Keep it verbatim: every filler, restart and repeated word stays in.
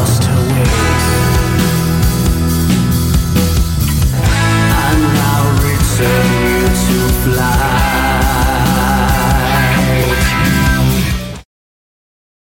lost her wings and now return you to fly.